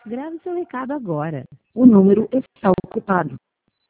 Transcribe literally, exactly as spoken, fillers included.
Grave seu recado agora. O número está ocupado.